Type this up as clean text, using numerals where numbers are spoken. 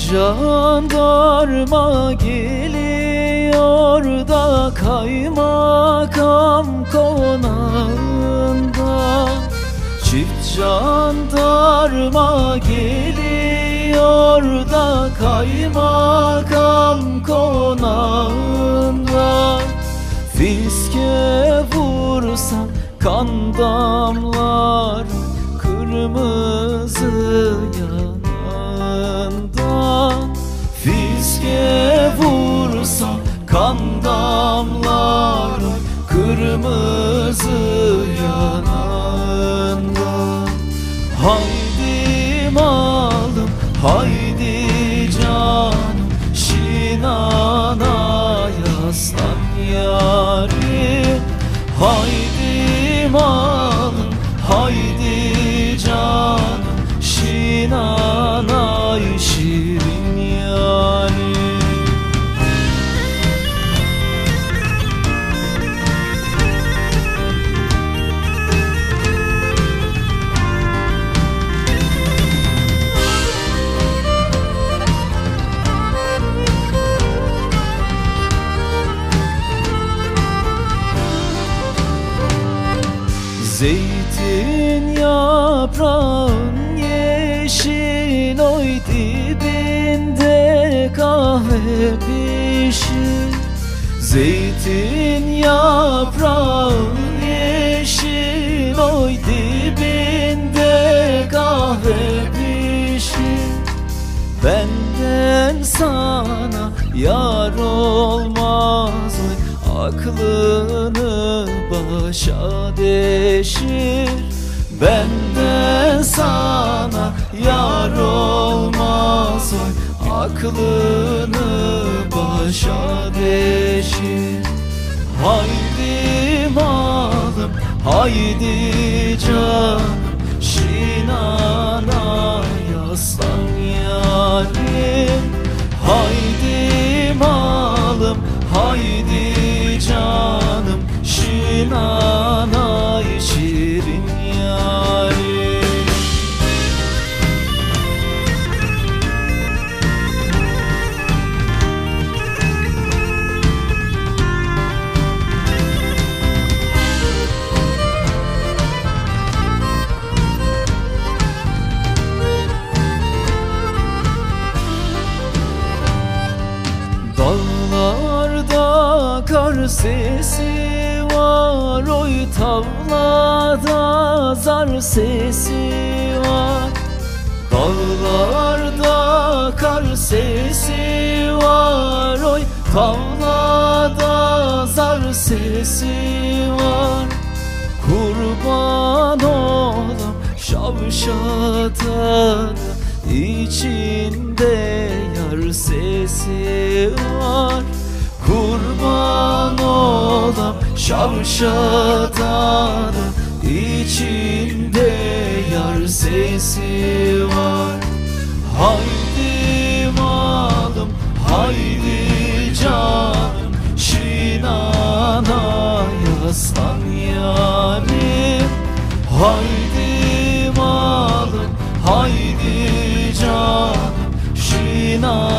Jandarma geliyor da kaymakam konağında. Çift jandarma geliyor da kaymakam konağında. Fiske vursam kan damlar kırmızı yanağından. Fiske vursam kan damlar kırmızı yanağından. Haydi malım, haydi canım, Şinana yaslan yarim. Haydi malım, haydi canım, Şinana şirin yarim. Zeytin yaprağın yeşil, oy dibinde kahve pişir. Zeytin yaprağın yeşil, oy dibinde kahve pişir. Benden sana yar olmaz, oy aklını başa deşir. Benden sana yar olmaz, oy aklını başa deşir. Haydi malım, haydi canım, Şinana yaslan yarim. Haydi malım, haydi canım, Şinana şirin yarim. Dağlarda kar sesi var, oy tavlada zar sesi var. Dağlarda kar sesi var, oy tavlada zar sesi var. Kurban olam Şavşat'a, içinde yar sesi var. Kurban olam Şavşat'a, içinde yar sesi var. Haydi malım, haydi canım, Şinana yaslan yarim. Haydi malım, haydi canım, Şinana